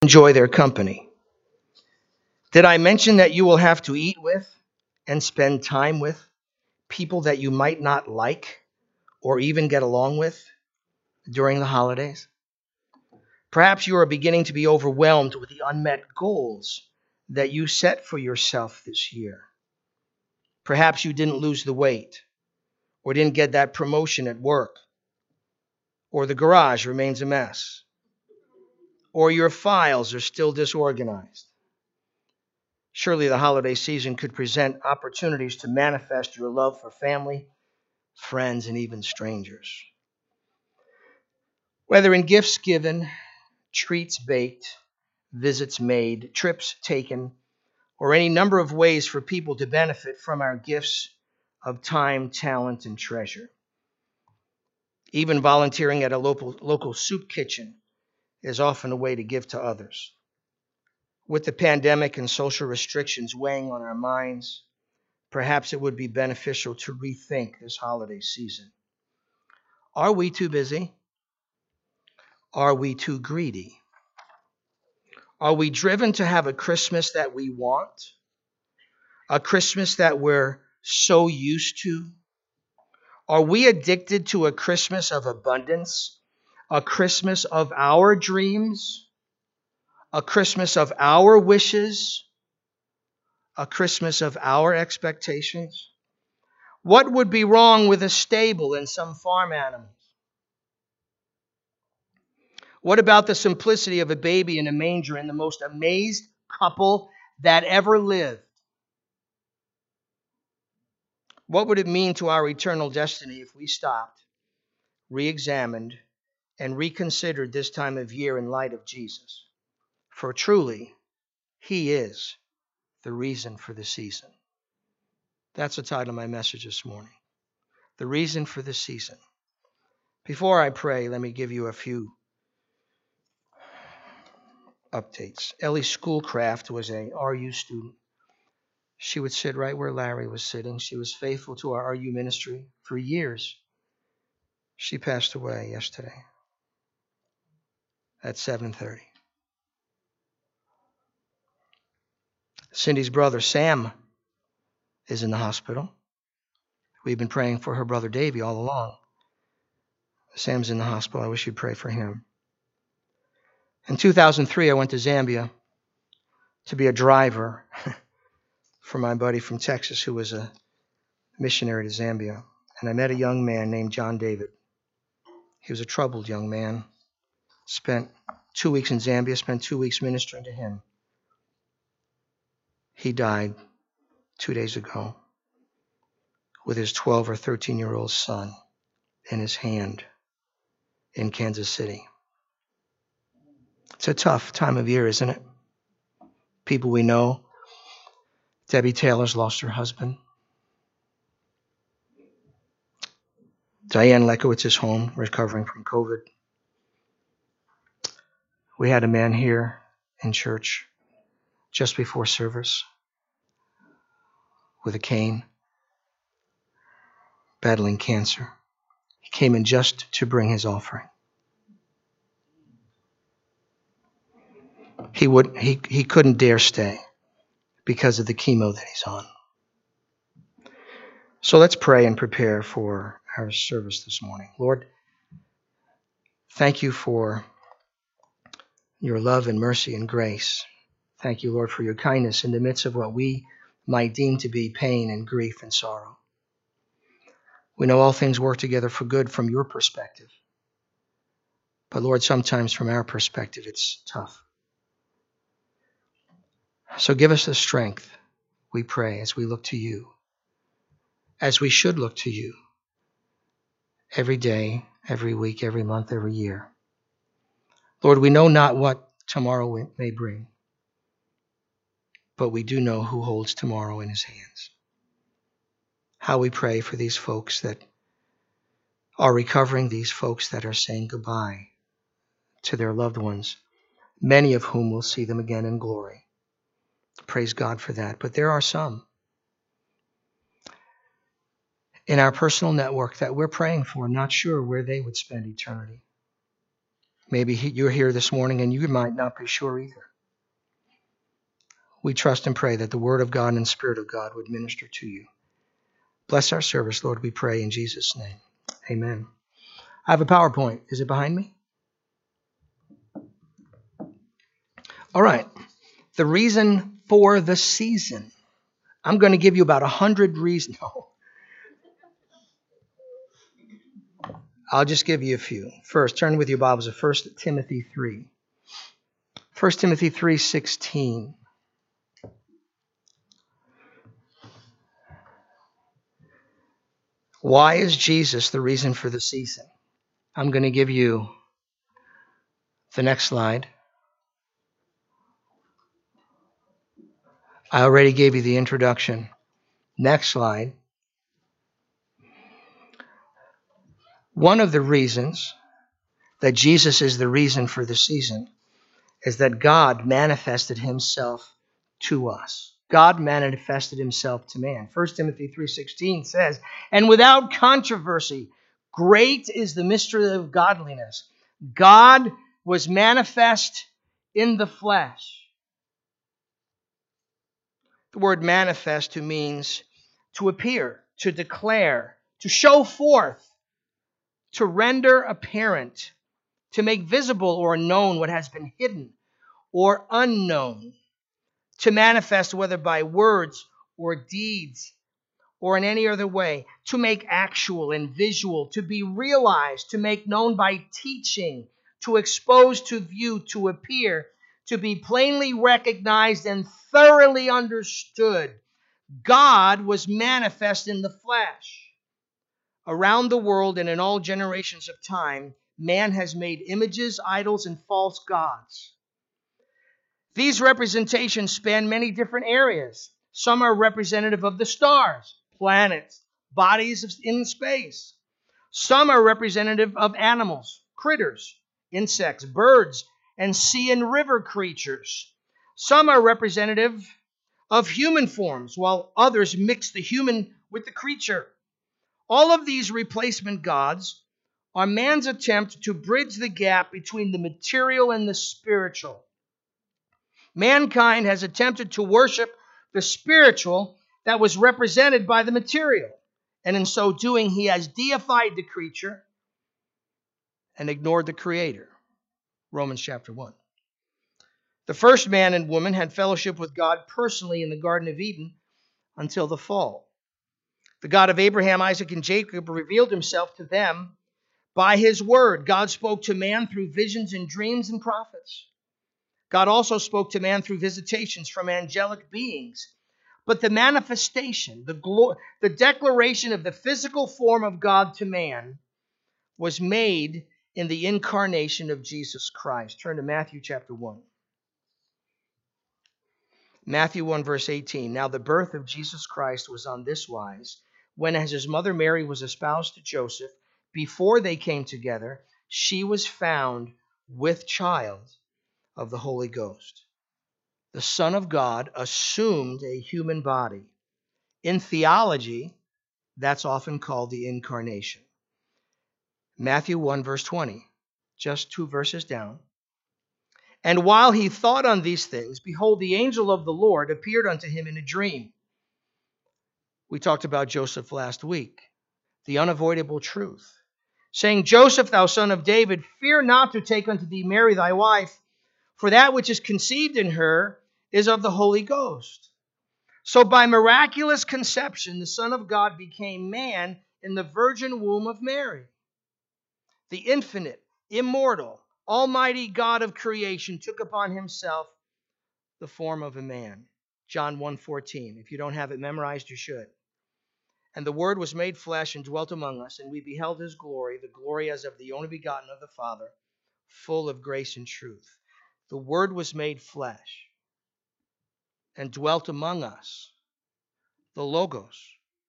enjoy their company? Did I mention that you will have to eat with and spend time with people that you might not like or even get along with during the holidays? Perhaps you are beginning to be overwhelmed with the unmet goals that you set for yourself this year. Perhaps you didn't lose the weight or didn't get that promotion at work, or the garage remains a mess, or your files are still disorganized. Surely the holiday season could present opportunities to manifest your love for family, friends, and even strangers. Whether in gifts given, treats baked, visits made, trips taken, or any number of ways for people to benefit from our gifts of time, talent, and treasure. Even volunteering at a local soup kitchen is often a way to give to others. With the pandemic and social restrictions weighing on our minds, perhaps it would be beneficial to rethink this holiday season. Are we too busy? Are we too greedy? Are we driven to have a Christmas that we want? A Christmas that we're so used to? Are we addicted to a Christmas of abundance? A Christmas of our dreams? A Christmas of our wishes? A Christmas of our expectations? What would be wrong with a stable and some farm animals? What about the simplicity of a baby in a manger and the most amazed couple that ever lived? What would it mean to our eternal destiny if we stopped, re-examined, and reconsidered this time of year in light of Jesus? For truly, He is the reason for the season. That's the title of my message this morning. The reason for the season. Before I pray, let me give you a few updates. Ellie Schoolcraft was a RU student. She would sit right where Larry was sitting. She was faithful to our RU ministry for years. She passed away yesterday at 7:30. Cindy's brother, Sam, is in the hospital. We've been praying for her brother, Davey, all along. Sam's in the hospital. I wish you'd pray for him. In 2003, I went to Zambia to be a driver for my buddy from Texas who was a missionary to Zambia. And I met a young man named John David. He was a troubled young man. Spent 2 weeks in Zambia, spent 2 weeks ministering to him. He died 2 days ago with his 12 or 13-year-old son in his hand in Kansas City. It's a tough time of year, isn't it? People we know. Debbie Taylor's lost her husband. Diane Lekowitz is home, recovering from COVID. We had a man here in church just before service with a cane, battling cancer. He came in just to bring his offering. He couldn't dare stay because of the chemo that he's on. So let's pray and prepare for our service this morning. Lord, thank you for your love and mercy and grace. Thank you, Lord, for your kindness in the midst of what we might deem to be pain and grief and sorrow. We know all things work together for good from your perspective. But Lord, sometimes from our perspective, it's tough. So give us the strength, we pray, as we look to you, as we should look to you every day, every week, every month, every year. Lord, we know not what tomorrow may bring, but we do know who holds tomorrow in his hands. How we pray for these folks that are recovering, these folks that are saying goodbye to their loved ones, many of whom will see them again in glory. Praise God for that. But there are some in our personal network that we're praying for, not sure where they would spend eternity. Maybe you're here this morning and you might not be sure either. We trust and pray that the Word of God and Spirit of God would minister to you. Bless our service, Lord, we pray in Jesus' name. Amen. I have a PowerPoint. Is it behind me? All right. The reason for the season. I'm going to give you about 100 reasons. No. I'll just give you a few. First, turn with your Bibles to 1 Timothy 3. 1 Timothy 3:16. Why is Jesus the reason for the season? I'm going to give you the next slide. I already gave you the introduction. Next slide. One of the reasons that Jesus is the reason for the season is that God manifested himself to us. God manifested himself to man. 1 Timothy 3:16 says, "And without controversy, great is the mystery of godliness. God was manifest in the flesh." The word manifest means to appear, to declare, to show forth, to render apparent, to make visible or known what has been hidden or unknown, to manifest whether by words or deeds or in any other way, to make actual and visual, to be realized, to make known by teaching, to expose to view, to appear, to be plainly recognized and thoroughly understood. God was manifest in the flesh. Around the world and in all generations of time, man has made images, idols, and false gods. These representations span many different areas. Some are representative of the stars, planets, bodies in space. Some are representative of animals, critters, insects, birds, and sea and river creatures. Some are representative of human forms, while others mix the human with the creature. All of these replacement gods are man's attempt to bridge the gap between the material and the spiritual. Mankind has attempted to worship the spiritual that was represented by the material, and in so doing, he has deified the creature and ignored the Creator. Romans chapter 1. The first man and woman had fellowship with God personally in the Garden of Eden until the fall. The God of Abraham, Isaac, and Jacob revealed himself to them by his word. God spoke to man through visions and dreams and prophets. God also spoke to man through visitations from angelic beings. But the manifestation, the declaration of the physical form of God to man was made in the incarnation of Jesus Christ. Turn to Matthew chapter 1. Matthew 1 verse 18. Now the birth of Jesus Christ was on this wise, when as his mother Mary was espoused to Joseph, before they came together, she was found with child of the Holy Ghost. The Son of God assumed a human body. In theology, that's often called the incarnation. Matthew 1 verse 20, just 2 verses down. And while he thought on these things, behold, the angel of the Lord appeared unto him in a dream. We talked about Joseph last week, the unavoidable truth, saying, Joseph, thou son of David, fear not to take unto thee Mary thy wife, for that which is conceived in her is of the Holy Ghost. So by miraculous conception, the Son of God became man in the virgin womb of Mary. The infinite, immortal, almighty God of creation took upon himself the form of a man. John 1:14. If you don't have it memorized, you should. And the Word was made flesh and dwelt among us, and we beheld his glory, the glory as of the only begotten of the Father, full of grace and truth. The Word was made flesh and dwelt among us. The Logos,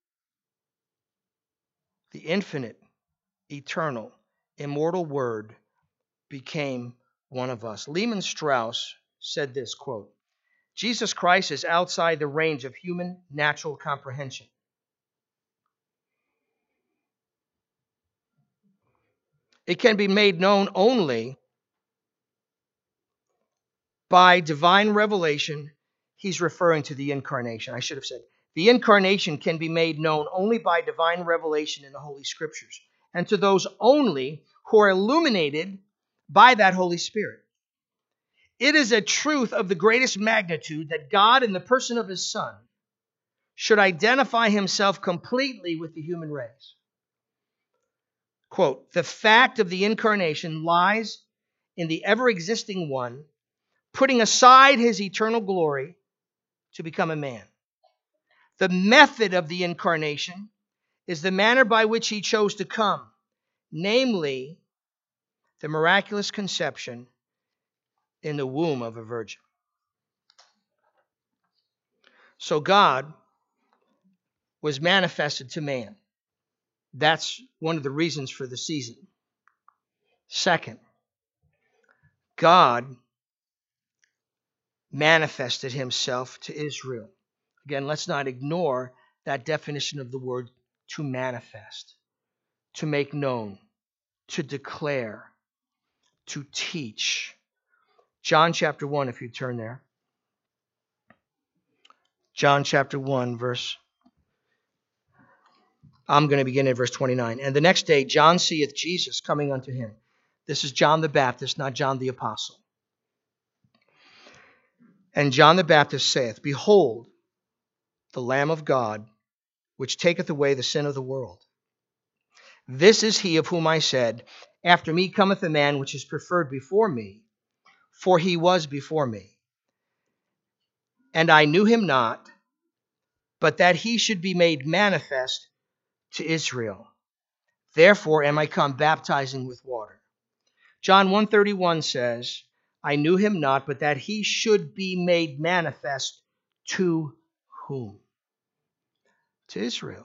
the infinite, eternal, immortal Word, became one of us. Lehman Strauss said this, quote, Jesus Christ is outside the range of human natural comprehension. It can be made known only by divine revelation, he's referring to the incarnation. I should have said, the incarnation can be made known only by divine revelation in the Holy Scriptures, and to those only who are illuminated by that Holy Spirit. It is a truth of the greatest magnitude that God, in the person of his Son, should identify himself completely with the human race. Quote, the fact of the incarnation lies in the ever-existing one putting aside his eternal glory to become a man. The method of the incarnation is the manner by which he chose to come, namely, the miraculous conception in the womb of a virgin. So God was manifested to man. That's one of the reasons for the season. Second, God manifested himself to Israel. Again, let's not ignore that definition of the word to manifest, to make known, to declare, to teach. John chapter 1, if you turn there. John chapter 1, I'm going to begin at verse 29. And the next day, John seeth Jesus coming unto him. This is John the Baptist, not John the Apostle. And John the Baptist saith, behold, the Lamb of God, which taketh away the sin of the world. This is he of whom I said, after me cometh a man which is preferred before me, for he was before me. And I knew him not, but that he should be made manifest to Israel. Therefore am I come baptizing with water. John 1:31 says, I knew him not, but that he should be made manifest to whom? To Israel.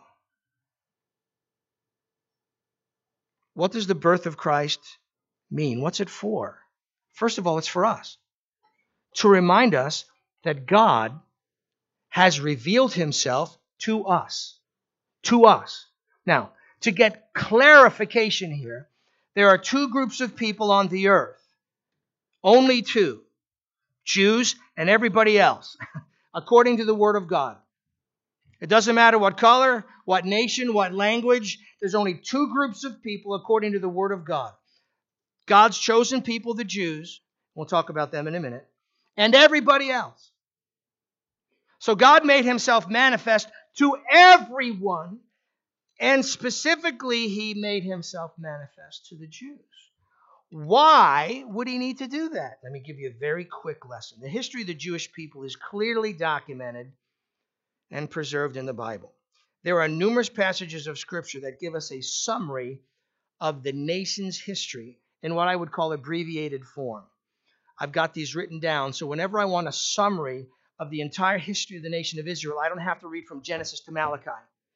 What does the birth of Christ mean? What's it for? First of all, it's for us. To remind us that God has revealed himself to us. To us. Now, to get clarification here, there are two groups of people on the earth. Only two. Jews and everybody else, according to the Word of God. It doesn't matter what color, what nation, what language. There's only two groups of people according to the Word of God. God's chosen people, the Jews. We'll talk about them in a minute. And everybody else. So God made himself manifest to everyone. And specifically, he made himself manifest to the Jews. Why would he need to do that? Let me give you a very quick lesson. The history of the Jewish people is clearly documented and preserved in the Bible. There are numerous passages of Scripture that give us a summary of the nation's history in what I would call abbreviated form. I've got these written down, so whenever I want a summary of the entire history of the nation of Israel, I don't have to read from Genesis to Malachi.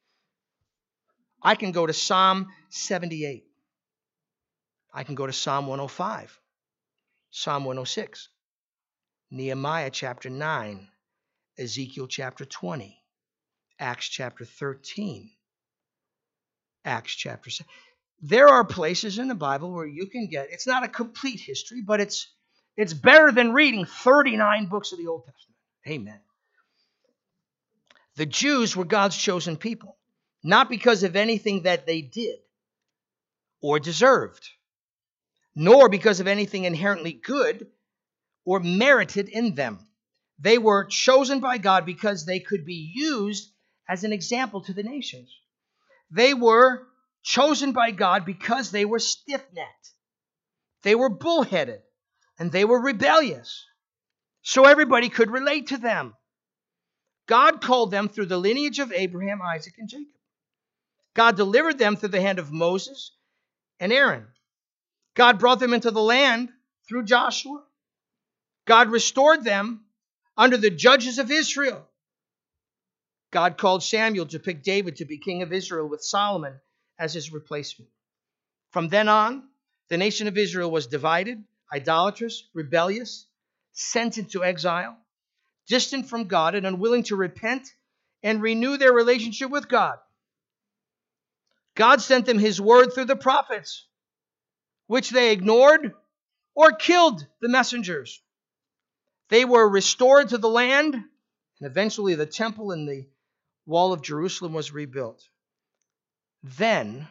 I can go to Psalm 78. I can go to Psalm 105, Psalm 106, Nehemiah chapter 9, Ezekiel chapter 20, Acts chapter 13, Acts chapter 7. There are places in the Bible where you can get, it's not a complete history, but it's better than reading 39 books of the Old Testament. Amen. The Jews were God's chosen people, not because of anything that they did or deserved, nor because of anything inherently good or merited in them. They were chosen by God because they could be used as an example to the nations. They were chosen by God because they were stiff-necked. They were bullheaded, and they were rebellious. So everybody could relate to them. God called them through the lineage of Abraham, Isaac, and Jacob. God delivered them through the hand of Moses and Aaron. God brought them into the land through Joshua. God restored them under the judges of Israel. God called Samuel to pick David to be king of Israel with Solomon as his replacement. From then on, the nation of Israel was divided, idolatrous, rebellious, sent into exile, distant from God and unwilling to repent and renew their relationship with God. God sent them his word through the prophets, which they ignored or killed the messengers. They were restored to the land, and eventually the temple and the wall of Jerusalem was rebuilt. Then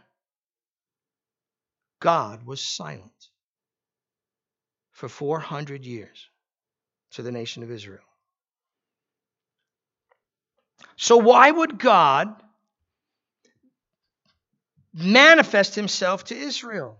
God was silent for 400 years to the nation of Israel. So why would God manifest himself to Israel?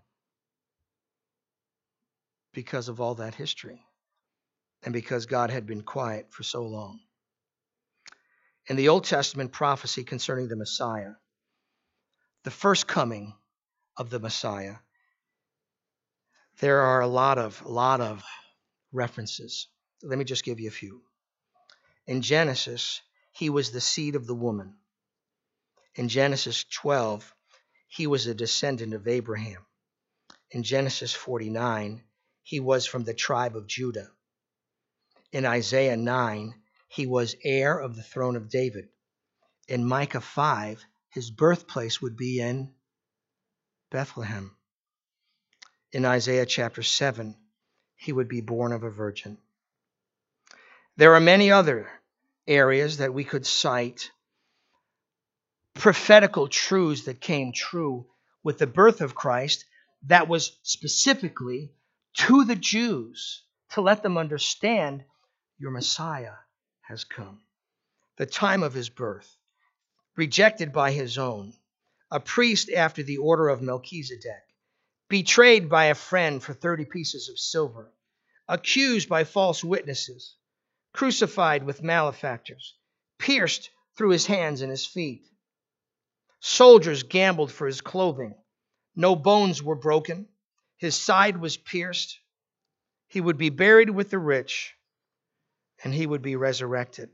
Because of all that history, and because God had been quiet for so long. In the Old Testament prophecy concerning the Messiah, the first coming of the Messiah, there are a lot of references. Let me just give you a few. In Genesis, he was the seed of the woman. In Genesis 12, he was a descendant of Abraham. In Genesis 49, he was from the tribe of Judah. In Isaiah 9, he was heir of the throne of David. In Micah 5, his birthplace would be in Bethlehem. In Isaiah chapter 7, he would be born of a virgin. There are many other areas that we could cite, prophetical truths that came true with the birth of Christ that was specifically to the Jews to let them understand your Messiah has come. The time of his birth, rejected by his own, a priest after the order of Melchizedek, betrayed by a friend for 30 pieces of silver, accused by false witnesses, crucified with malefactors, pierced through his hands and his feet. Soldiers gambled for his clothing. No bones were broken. His side was pierced. He would be buried with the rich, and he would be resurrected.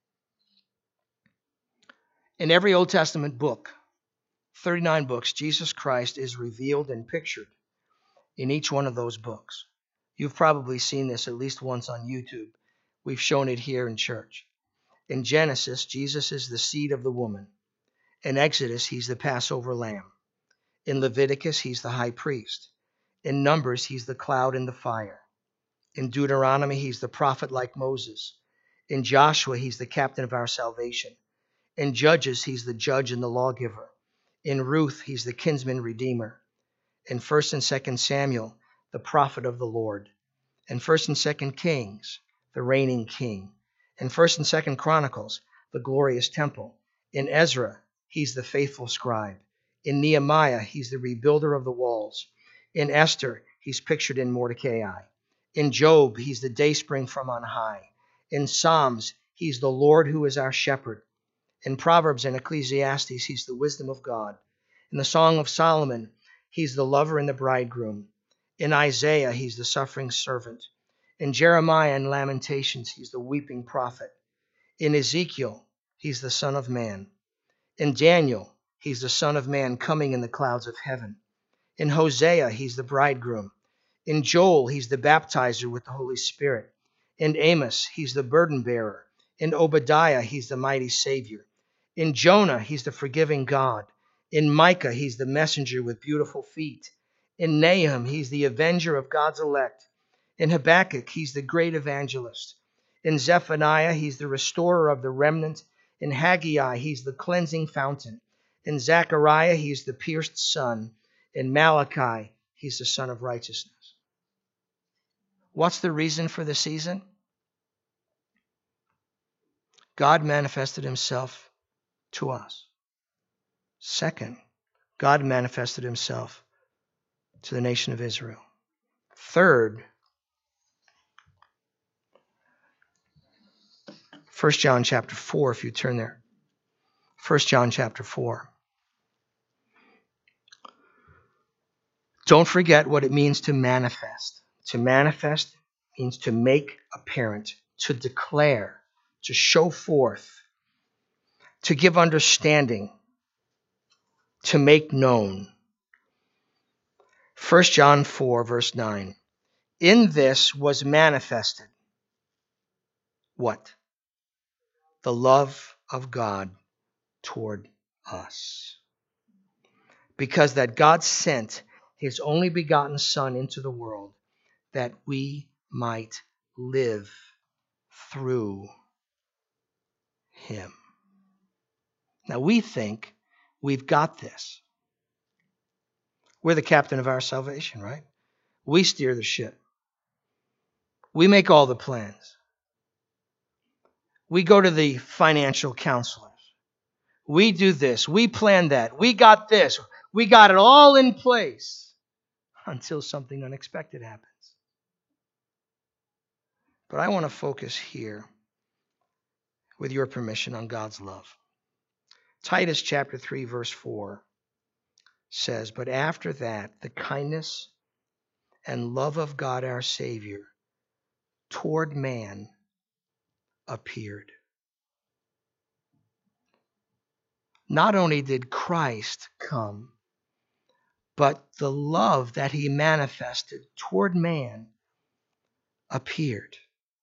In every Old Testament book, 39 books, Jesus Christ is revealed and pictured in each one of those books. You've probably seen this at least once on YouTube. We've shown it here in church. In Genesis, Jesus is the seed of the woman. In Exodus, he's the Passover lamb. In Leviticus, he's the high priest. In Numbers, he's the cloud and the fire. In Deuteronomy, he's the prophet like Moses. In Joshua, he's the captain of our salvation. In Judges, he's the judge and the lawgiver. In Ruth, he's the kinsman redeemer. In 1st and 2nd Samuel, the prophet of the Lord. In 1st and 2nd Kings, the reigning king. In 1st and 2nd Chronicles, the glorious temple. In Ezra, he's the faithful scribe. In Nehemiah, he's the rebuilder of the walls. In Esther, he's pictured in Mordecai. In Job, he's the dayspring from on high. In Psalms, he's the Lord who is our shepherd. In Proverbs and Ecclesiastes, he's the wisdom of God. In the Song of Solomon, he's the lover and the bridegroom. In Isaiah, he's the suffering servant. In Jeremiah and Lamentations, he's the weeping prophet. In Ezekiel, he's the Son of Man. In Daniel, he's the Son of Man coming in the clouds of heaven. In Hosea, he's the bridegroom. In Joel, he's the baptizer with the Holy Spirit. In Amos, he's the burden bearer. In Obadiah, he's the mighty Savior. In Jonah, he's the forgiving God. In Micah, he's the messenger with beautiful feet. In Nahum, he's the avenger of God's elect. In Habakkuk, he's the great evangelist. In Zephaniah, he's the restorer of the remnant. In Haggai, he's the cleansing fountain. In Zechariah, he's the pierced son. In Malachi, he's the son of righteousness. What's the reason for the season? God manifested himself to us. Second, God manifested himself to the nation of Israel. Third, 1 John chapter 4, if you turn there. 1 John chapter 4. Don't forget what it means to manifest. To manifest means to make apparent, to declare, to show forth, to give understanding, to make known. 1 John 4, verse 9. In this was manifested what? The love of God toward us. Because that God sent his only begotten Son into the world that we might live through him. Now we think we've got this. We're the captain of our salvation, right? We steer the ship. We make all the plans. We go to the financial counselors. We do this. We plan that. We got this. We got it all in place until something unexpected happens. But I want to focus here, with your permission, on God's love. Titus chapter 3, verse 4 says, "But after that, the kindness and love of God our Savior toward man appeared." Not only did Christ come, but the love that he manifested toward man appeared.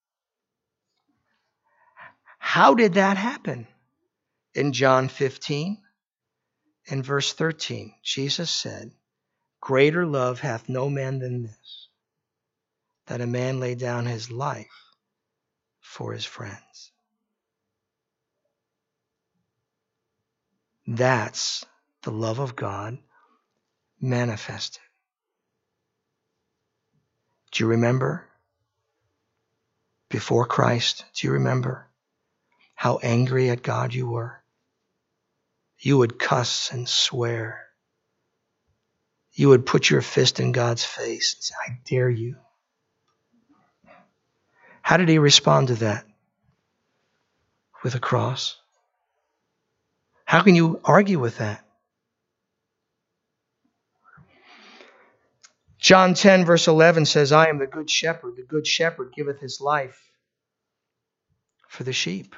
How did that happen? In John 15, in verse 13, Jesus said, "Greater love hath no man than this, that a man lay down his life for his friends." That's the love of God manifested. Do you remember? Before Christ, do you remember how angry at God you were? You would cuss and swear. You would put your fist in God's face and say, "I dare you." How did he respond to that? With a cross. How can you argue with that? John 10, verse 11 says, "I am the good shepherd. The good shepherd giveth his life for the sheep."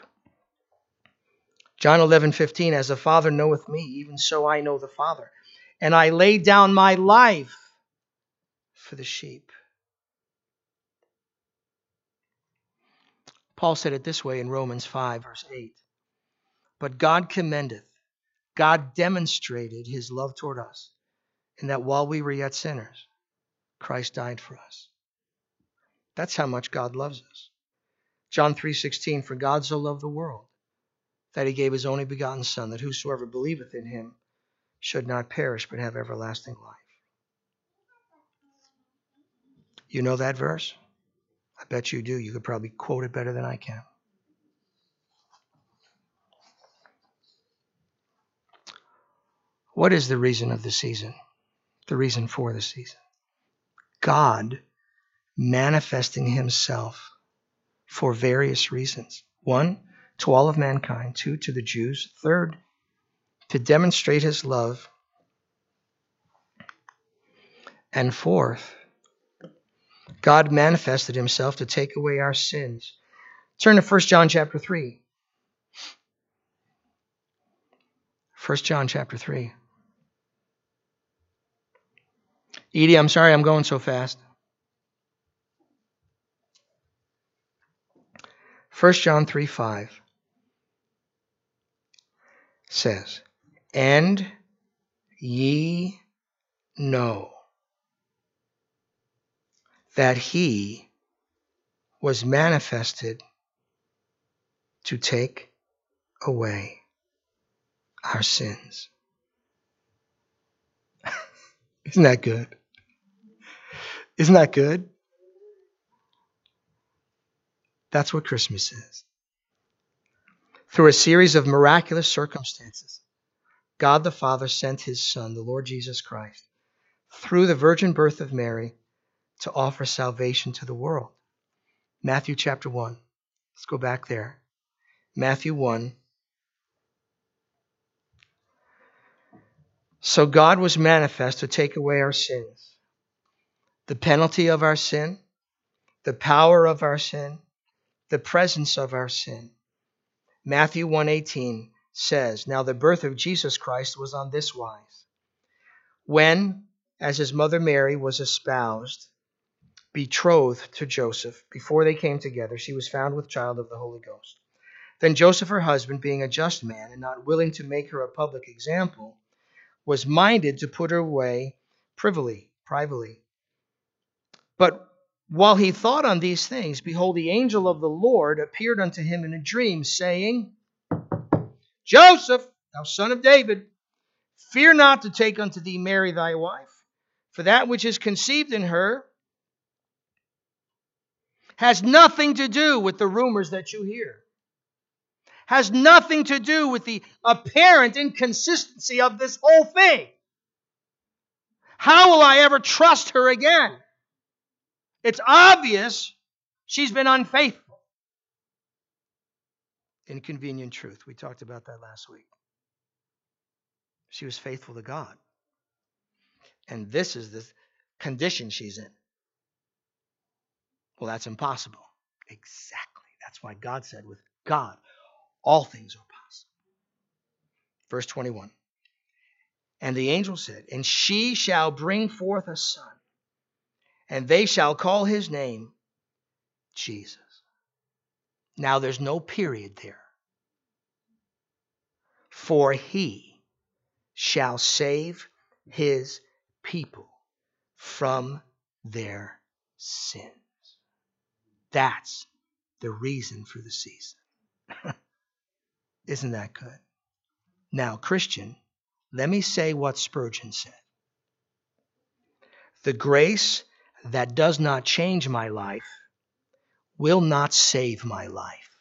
John 11:15, "As the Father knoweth me, even so I know the Father. And I lay down my life for the sheep." Paul said it this way in Romans 5, verse 8. "But God demonstrated his love toward us, in that while we were yet sinners, Christ died for us." That's how much God loves us. John 3:16, "For God so loved the world, that he gave his only begotten Son, that whosoever believeth in him should not perish, but have everlasting life." You know that verse? I bet you do. You could probably quote it better than I can. What is the reason of the season? The reason for the season? God manifesting himself for various reasons. One, to all of mankind. Two, to the Jews. Third, to demonstrate his love. And fourth, God manifested himself to take away our sins. Turn to 1 John chapter 3. 1 John chapter 3. Edie, I'm sorry I'm going so fast. 1 John 3:5 says, "And ye know that he was manifested to take away our sins." Isn't that good? Isn't that good? That's what Christmas is. Through a series of miraculous circumstances, God the Father sent his Son, the Lord Jesus Christ, through the virgin birth of Mary, to offer salvation to the world. Matthew chapter 1. Let's go back there. Matthew 1. "So God was manifest to take away our sins, the penalty of our sin, the power of our sin, the presence of our sin." Matthew 1:18 says, "Now the birth of Jesus Christ was on this wise. When, as his mother Mary was espoused, betrothed to Joseph, before they came together, she was found with child of the Holy Ghost. Then Joseph, her husband, being a just man, and not willing to make her a public example, was minded to put her away privately. But While he thought on these things, behold, the angel of the Lord appeared unto him in a dream, saying, Joseph, thou son of David, fear not to take unto thee Mary thy wife, for that which is conceived in her has nothing to do with the rumors that you hear. Has nothing to do with the apparent inconsistency of this whole thing. How will I ever trust her again? It's obvious she's been unfaithful. Inconvenient truth. We talked about that last week. She was faithful to God. And this is the condition she's in. Well, that's impossible. Exactly. That's why God said with God, all things are possible. Verse 21. And the angel said, and she shall bring forth a son, and they shall call his name Jesus. Now there's no period there. For he shall save his people from their sins. That's the reason for the season. Isn't that good? Now, Christian, let me say what Spurgeon said. The grace that does not change my life will not save my life.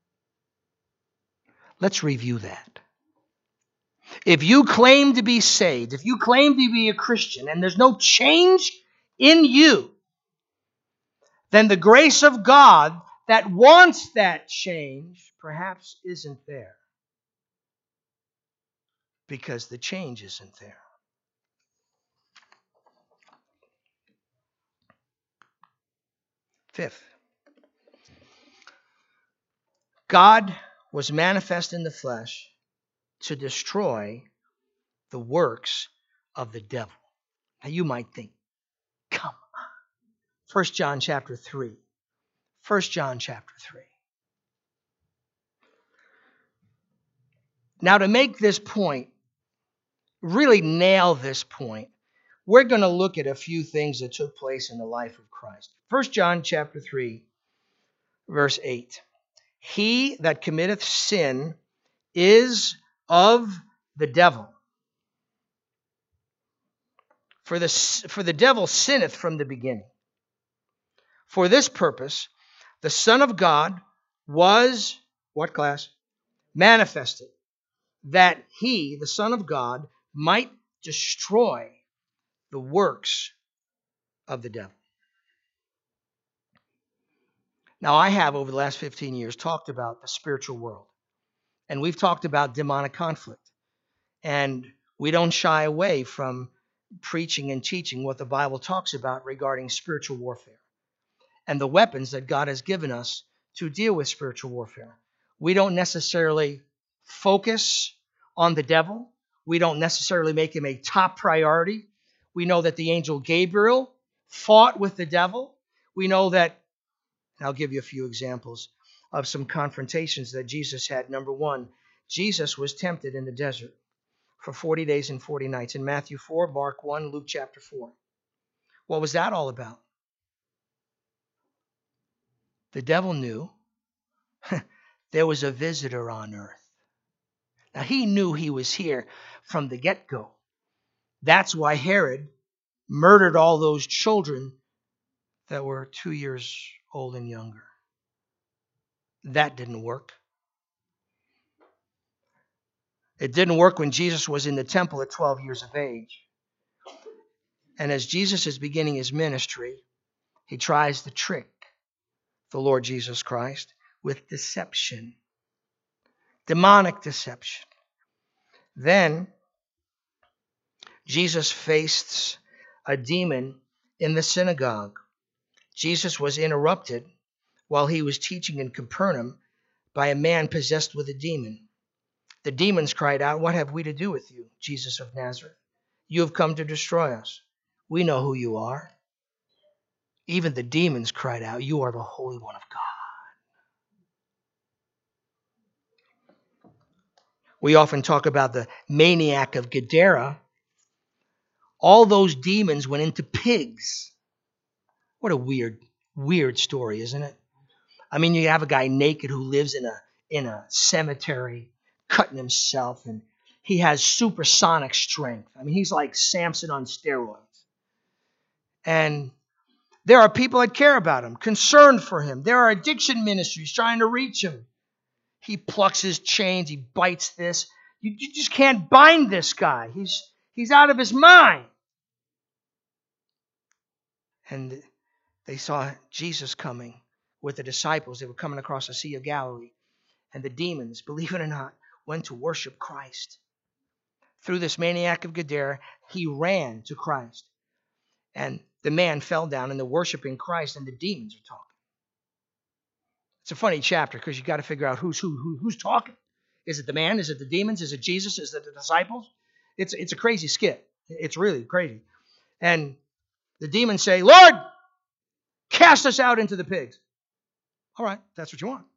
Let's review that. If you claim to be saved, if you claim to be a Christian, and there's no change in you, then the grace of God that wants that change perhaps isn't there. Because the change isn't there. Fifth, God was manifest in the flesh to destroy the works of the devil. Now you might think, come on. 1 John chapter 3. 1 John chapter 3. Now to make this point, really nail this point, we're going to look at a few things that took place in the life of Christ. 1 John chapter 3, verse 8. He that committeth sin is of the devil. For the devil sinneth from the beginning. For this purpose, the Son of God was, what class? Manifested, that he, the Son of God, might destroy the works of the devil. Now, I have, over the last 15 years, talked about the spiritual world. And we've talked about demonic conflict. And we don't shy away from preaching and teaching what the Bible talks about regarding spiritual warfare and the weapons that God has given us to deal with spiritual warfare. We don't necessarily focus on the devil. We don't necessarily make him a top priority. We know that the angel Gabriel fought with the devil. We know that, and I'll give you a few examples of some confrontations that Jesus had. Number one, Jesus was tempted in the desert for 40 days and 40 nights. In Matthew 4, Mark 1, Luke chapter 4. What was that all about? The devil knew there was a visitor on earth. Now, he knew he was here from the get-go. That's why Herod murdered all those children that were 2 years old and younger. That didn't work. It didn't work when Jesus was in the temple at 12 years of age. And as Jesus is beginning his ministry, he tries to trick the Lord Jesus Christ with deception, demonic deception. Then Jesus faced a demon in the synagogue. Jesus was interrupted while he was teaching in Capernaum by a man possessed with a demon. The demons cried out, "What have we to do with you, Jesus of Nazareth? You have come to destroy us. We know who you are." Even the demons cried out, "You are the Holy One of God." We often talk about the maniac of Gadara. All those demons went into pigs. What a weird Weird story, isn't it? I mean, you have a guy naked who lives in a cemetery, cutting himself, and he has supersonic strength. I mean, he's like Samson on steroids. And there are people that care about him, concerned for him. There are addiction ministries trying to reach him. He plucks his chains. He bites this. You just can't bind this guy. He's out of his mind. And they saw Jesus coming with the disciples. They were coming across the Sea of Galilee. And the demons, believe it or not, went to worship Christ. Through this maniac of Gadara, he ran to Christ. And the man fell down and they're worshiping Christ, and the demons are talking. It's a funny chapter because you got to figure out who's talking. Is it the man? Is it the demons? Is it Jesus? Is it the disciples? It's a crazy skit. It's really crazy. And the demons say, Lord, cast us out into the pigs. All right, that's what you want.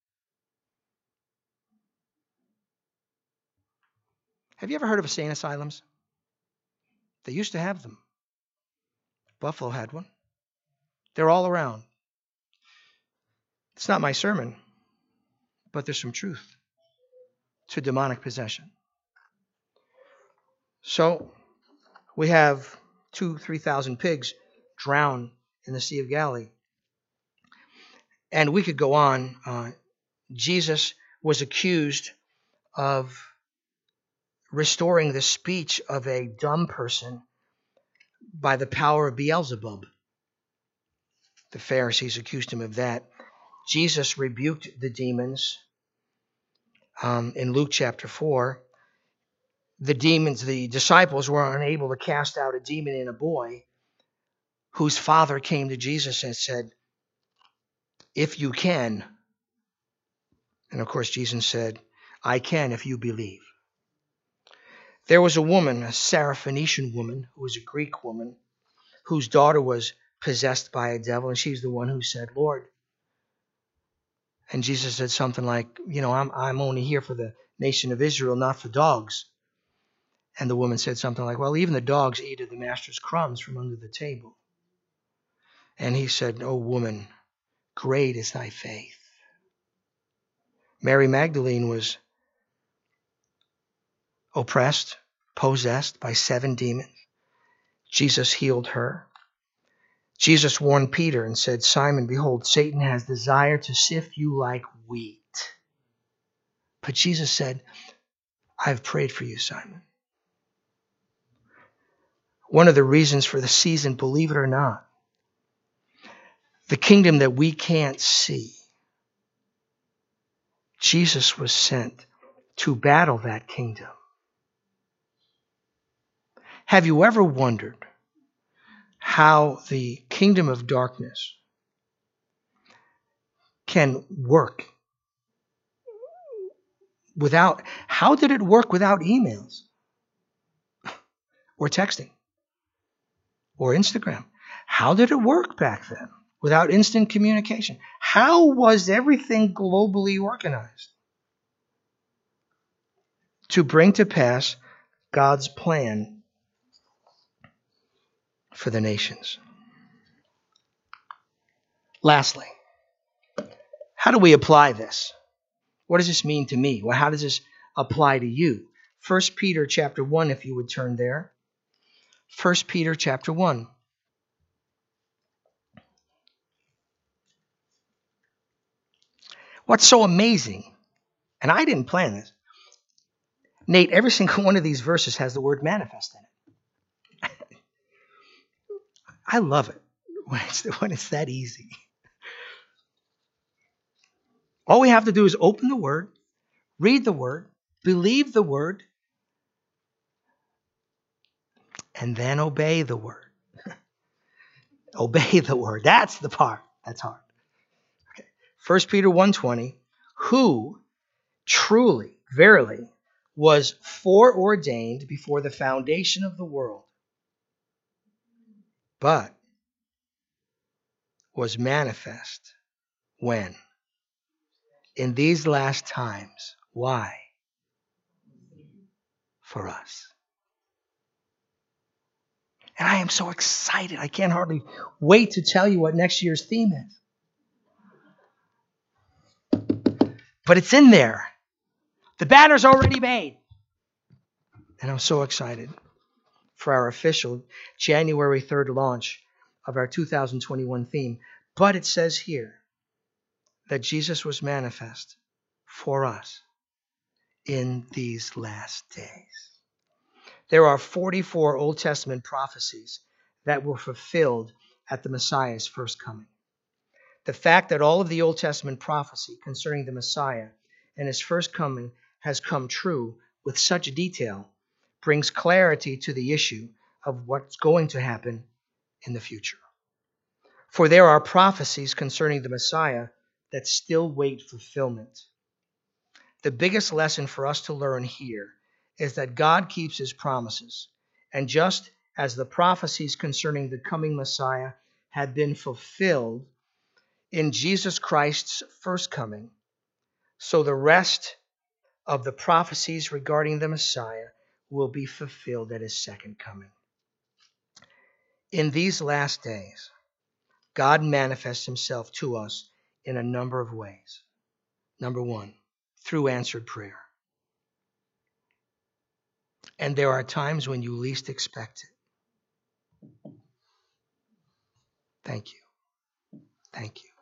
Have you ever heard of insane asylums? They used to have them. Buffalo had one. They're all around. It's not my sermon, but there's some truth to demonic possession. So we have 2,000-3,000 pigs drowned in the Sea of Galilee. And we could go on. Jesus was accused of restoring the speech of a dumb person by the power of Beelzebub. The Pharisees accused him of that. Jesus rebuked the demons in Luke chapter 4. The disciples were unable to cast out a demon in a boy whose father came to Jesus and said, if you can. And of course, Jesus said, I can if you believe. There was a woman, a Syrophoenician woman, who was a Greek woman, whose daughter was possessed by a devil, and she's the one who said, Lord. And Jesus said something like, I'm only here for the nation of Israel, not for dogs. And the woman said something like, well, even the dogs eat of the master's crumbs from under the table. And he said, oh, woman, great is thy faith. Mary Magdalene was oppressed, possessed by 7 demons. Jesus healed her. Jesus warned Peter and said, Simon, behold, Satan has desired to sift you like wheat. But Jesus said, I've prayed for you, Simon. One of the reasons for the season, believe it or not, the kingdom that we can't see, Jesus was sent to battle that kingdom. Have you ever wondered how the kingdom of darkness can work how did it work without emails or texting or Instagram? How did it work back then without instant communication? How was everything globally organized to bring to pass God's plan for the nations? Lastly, how do we apply this? What does this mean to me? Well, how does this apply to you? 1 Peter chapter 1, if you would turn there. 1 Peter chapter 1. What's so amazing, and I didn't plan this, Nate, every single one of these verses has the word manifest in it. I love it when it's that easy. All we have to do is open the word, read the word, believe the word, and then obey the word. Obey the word. That's the part. That's hard. Okay. 1 Peter 1:20, who truly, verily, was foreordained before the foundation of the world, but was manifest when? In these last times. Why? For us. And I am so excited. I can't hardly wait to tell you what next year's theme is. But it's in there. The banner's already made. And I'm so excited for our official January 3rd launch of our 2021 theme. But it says here that Jesus was manifest for us in these last days. There are 44 Old Testament prophecies that were fulfilled at the Messiah's first coming. The fact that all of the Old Testament prophecy concerning the Messiah and his first coming has come true with such detail brings clarity to the issue of what's going to happen in the future. For there are prophecies concerning the Messiah that still wait fulfillment. The biggest lesson for us to learn here is that God keeps his promises. And just as the prophecies concerning the coming Messiah had been fulfilled in Jesus Christ's first coming, so the rest of the prophecies regarding the Messiah will be fulfilled at his second coming. In these last days, God manifests himself to us in a number of ways. Number one, through answered prayer. And there are times when you least expect it. Thank you. Thank you.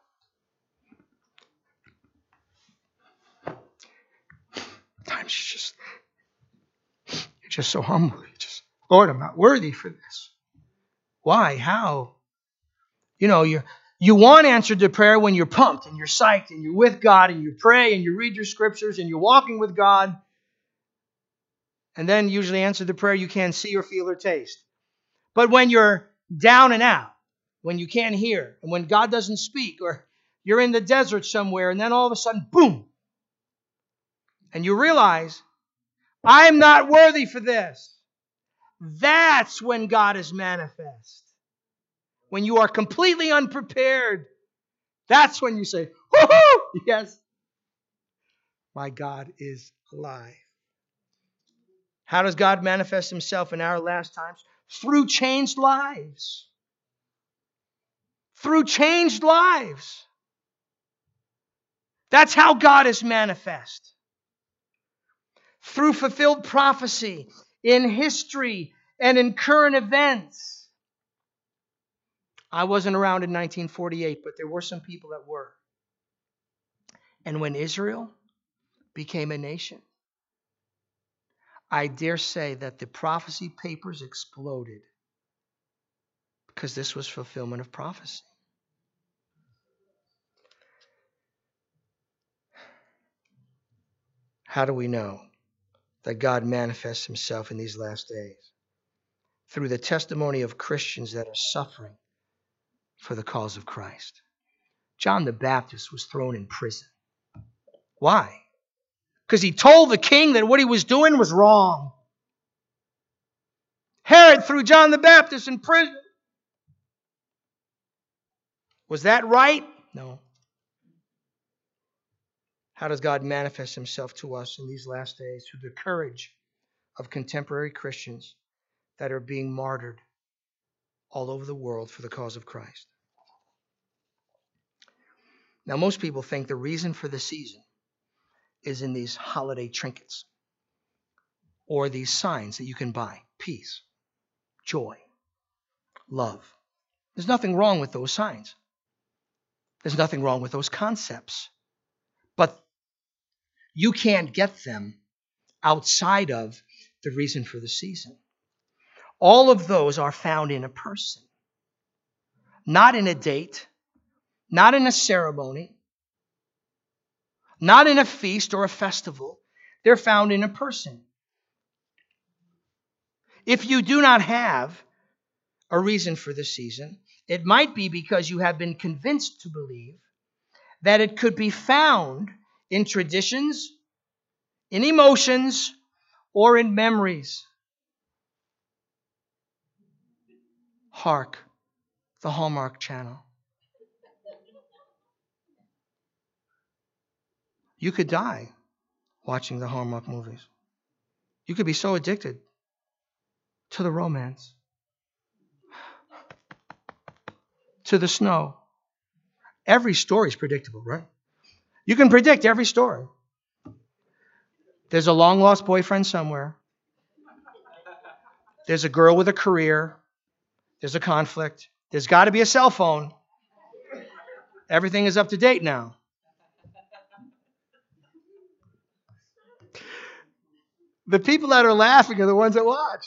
Times you're just so humble. Lord, I'm not worthy for this. Why? How? You want answered to prayer when you're pumped and you're psyched and you're with God and you pray and you read your scriptures and you're walking with God. And then usually answer the prayer you can't see or feel or taste. But when you're down and out, when you can't hear, and when God doesn't speak, or you're in the desert somewhere, and then all of a sudden, boom, and you realize, I'm not worthy for this. That's when God is manifest. When you are completely unprepared, that's when you say, woohoo, yes, my God is alive. How does God manifest himself in our last times? Through changed lives. Through changed lives. That's how God is manifest. Through fulfilled prophecy in history and in current events. I wasn't around in 1948, but there were some people that were. And when Israel became a nation, I dare say that the prophecy papers exploded because this was fulfillment of prophecy. How do we know that God manifests himself in these last days? Through the testimony of Christians that are suffering for the cause of Christ. John the Baptist was thrown in prison. Why? Because he told the king that what he was doing was wrong. Herod threw John the Baptist in prison. Was that right? No. How does God manifest himself to us in these last days? Through the courage of contemporary Christians that are being martyred all over the world for the cause of Christ. Now, most people think the reason for the season is in these holiday trinkets or these signs that you can buy. Peace, joy, love. There's nothing wrong with those signs. There's nothing wrong with those concepts. But you can't get them outside of the reason for the season. All of those are found in a person, not in a date, not in a ceremony, not in a feast or a festival. They're found in a person. If you do not have a reason for the season, it might be because you have been convinced to believe that it could be found in traditions, in emotions, or in memories. Hark, the Hallmark Channel. You could die watching the Hallmark movies. You could be so addicted to the romance. to the snow. Every story is predictable, right? You can predict every story. There's a long-lost boyfriend somewhere. There's a girl with a career. There's a conflict. There's got to be a cell phone. Everything is up to date now. The people that are laughing are the ones that watch.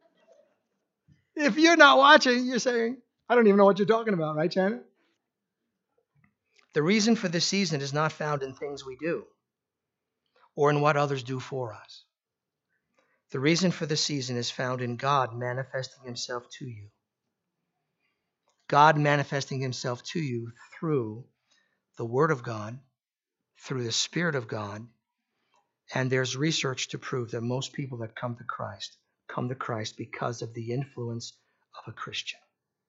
If you're not watching, you're saying, I don't even know what you're talking about, right, Janet? The reason for this season is not found in things we do or in what others do for us. The reason for the season is found in God manifesting himself to you. God manifesting himself to you through the Word of God, through the Spirit of God, and there's research to prove that most people that come to Christ because of the influence of a Christian.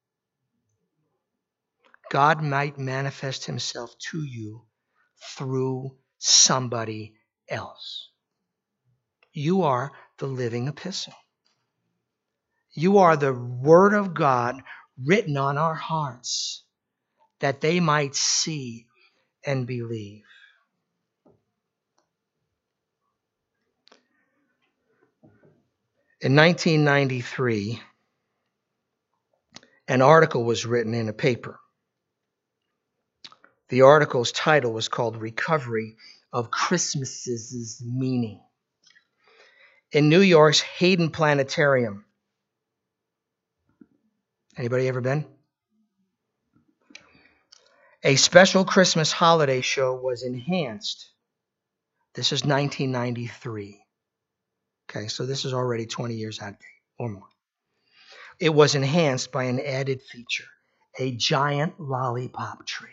God might manifest himself to you through somebody else. You are the living epistle. You are the Word of God written on our hearts that they might see and believe. In 1993, an article was written in a paper. The article's title was called Recovery of Christmas's Meaning. In New York's Hayden Planetarium. Anybody ever been? A special Christmas holiday show was enhanced. This is 1993. Okay, so this is already 20 years out of date or more. It was enhanced by an added feature, a giant lollipop tree.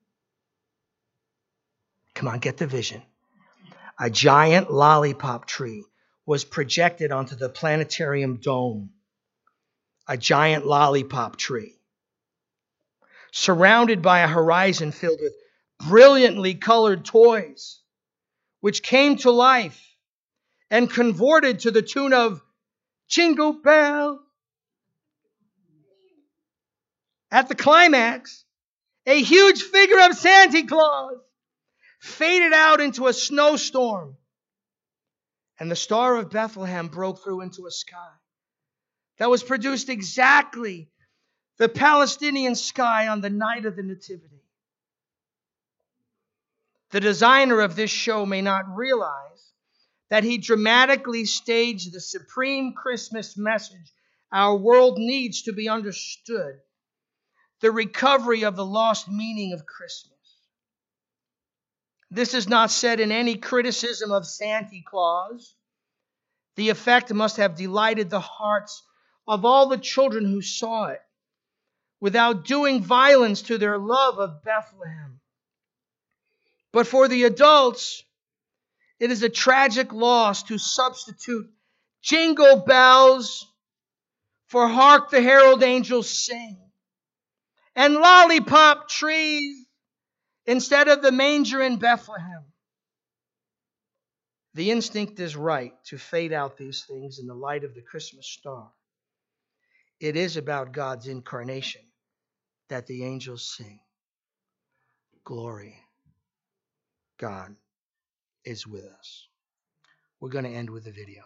Come on, get the vision. A giant lollipop tree was projected onto the planetarium dome. A giant lollipop tree. Surrounded by a horizon filled with brilliantly colored toys, which came to life and convorted to the tune of Jingle Bell. At the climax, a huge figure of Santa Claus faded out into a snowstorm, and the Star of Bethlehem broke through into a sky that was produced exactly the Palestinian sky on the night of the Nativity. The designer of this show may not realize that he dramatically staged the supreme Christmas message our world needs to be understood, the recovery of the lost meaning of Christmas. This is not said in any criticism of Santa Claus. The effect must have delighted the hearts of all the children who saw it, without doing violence to their love of Bethlehem. But for the adults, it is a tragic loss to substitute jingle bells for hark the herald angels sing, and lollipop trees instead of the manger in Bethlehem. The instinct is right to fade out these things in the light of the Christmas star. It is about God's incarnation that the angels sing. Glory, God is with us. We're going to end with a video.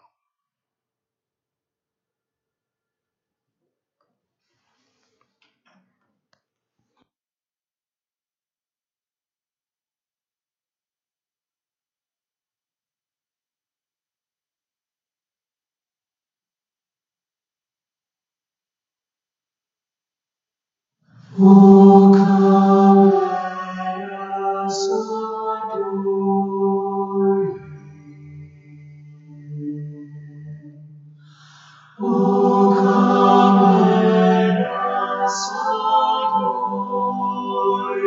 Oh, come, let us adore Him. Oh, come, let us adore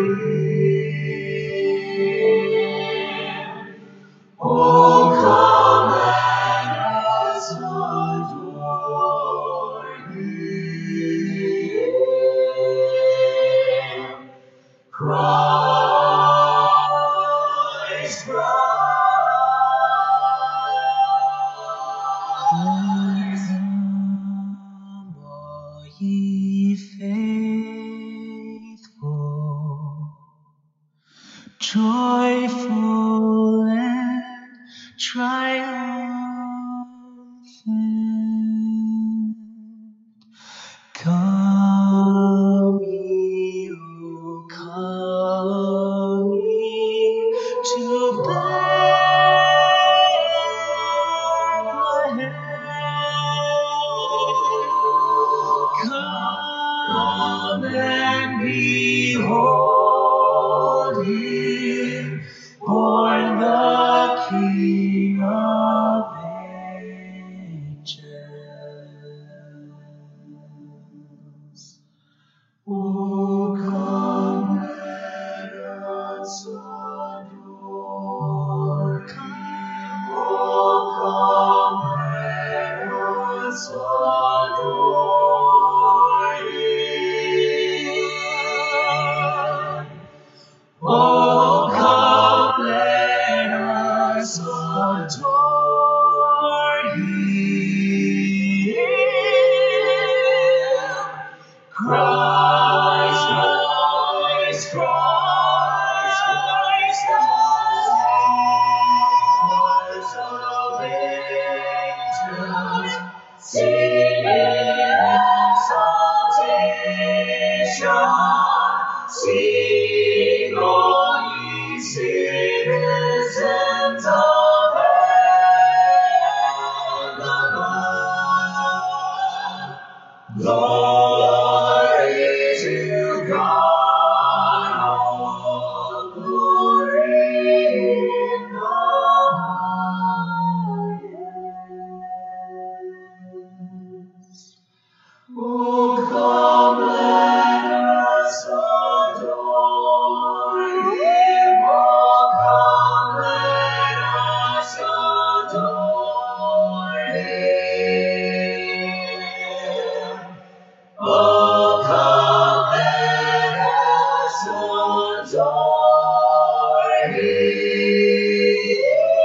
Him. Oh, come, let us adore Him. Christ, Christ, come, all ye faithful. triumphant. Come ye, O come ye to Bethlehem. Come and behold him, born the King of ages. Oh, come, let us adore him. Oh, come, let us adore him. Oh, come, let us adore him. Christ, Christ, Christ, Christ, the Savior of angels, sing exaltation, sing, all ye citizens of heaven above. Glory to God, all glory in the highest. Oh, come, let us adore him. Oh, come, let us adore him. Oh, come, let us adore him.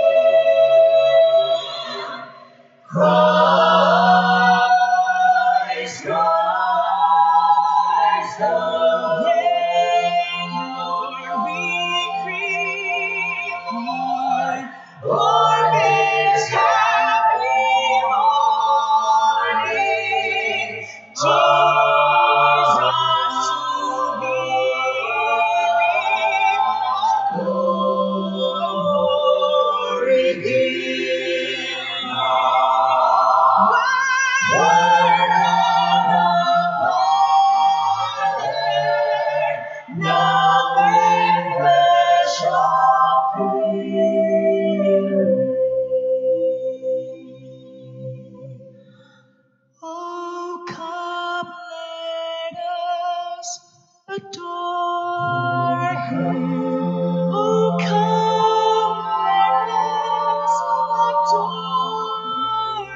Christ, Christ, the great Lord, we creed, Lord, this happy morning, Jesus to thee, glory give. Word of the Father, now made flesh appear. Oh, come, let us adore him. Oh, come, let us adore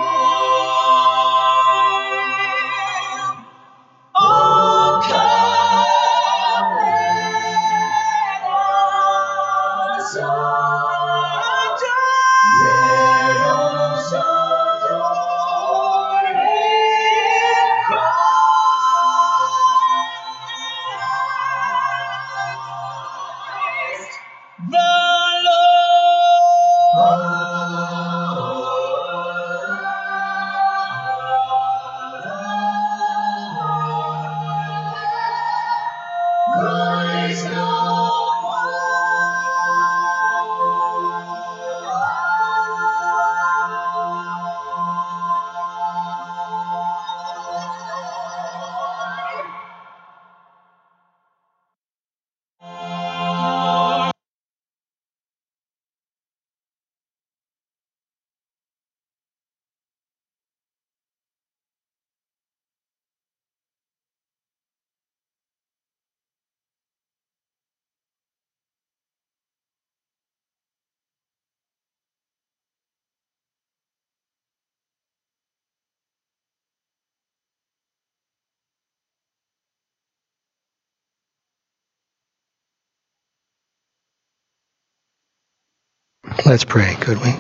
him. Oh, come, let us adore him. Christ, the Lord. Christ, the Let's pray, could we?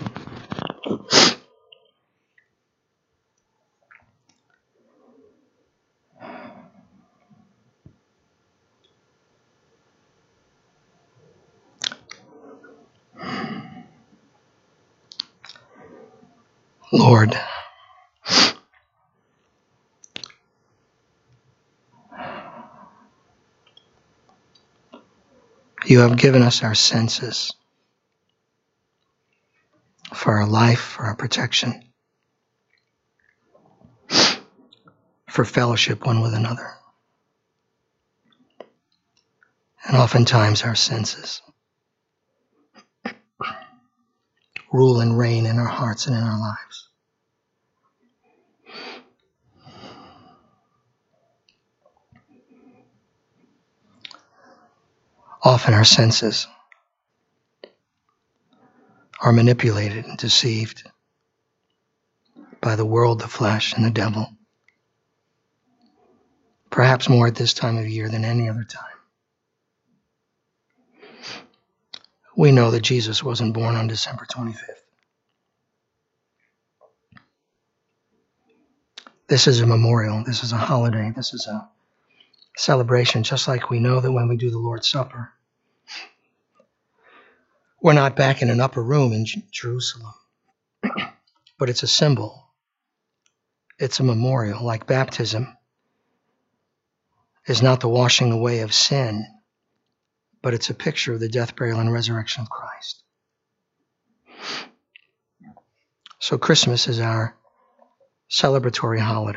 Lord, you have given us our senses for our life, for our protection, for fellowship one with another. And oftentimes our senses rule and reign in our hearts and in our lives. Often our senses are manipulated and deceived by the world, the flesh, and the devil. Perhaps more at this time of year than any other time. We know that Jesus wasn't born on December 25th. This is a memorial. This is a holiday. This is a celebration, just like we know that when we do the Lord's Supper, we're not back in an upper room in Jerusalem, but it's a symbol. It's a memorial, like baptism is not the washing away of sin, but it's a picture of the death, burial, and resurrection of Christ. So Christmas is our celebratory holiday,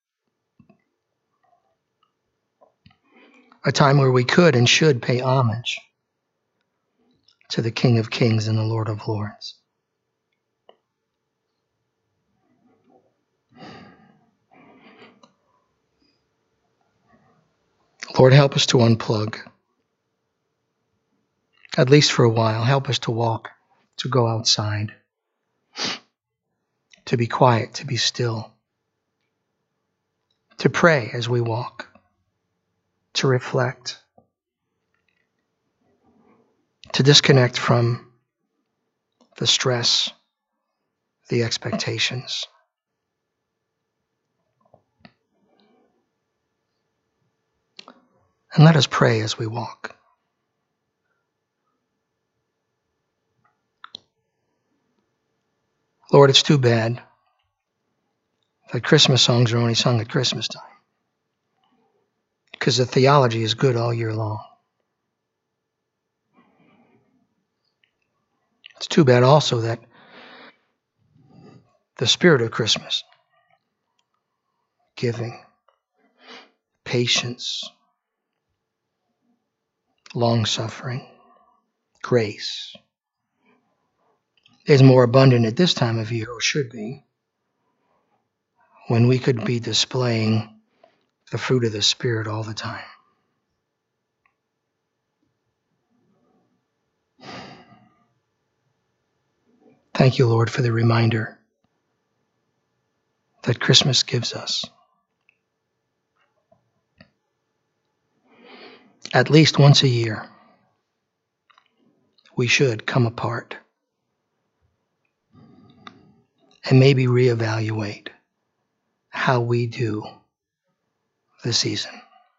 a time where we could and should pay homage to the King of Kings and the Lord of Lords. Lord, help us to unplug, at least for a while. Help us to walk, to go outside, to be quiet, to be still, to pray as we walk, to reflect, to disconnect from the stress, the expectations. And let us pray as we walk. Lord, it's too bad that Christmas songs are only sung at Christmas time, because the theology is good all year long. It's too bad also that the spirit of Christmas, giving, patience, long-suffering, grace, is more abundant at this time of year, or should be, when we could be displaying the fruit of the Spirit all the time. Thank you, Lord, for the reminder that Christmas gives us. At least once a year, we should come apart and maybe reevaluate how we do the season.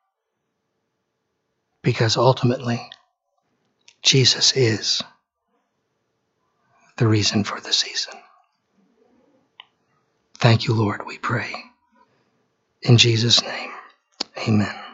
Because ultimately, Jesus is the reason for the season. Thank you, Lord, we pray. In Jesus' name, amen.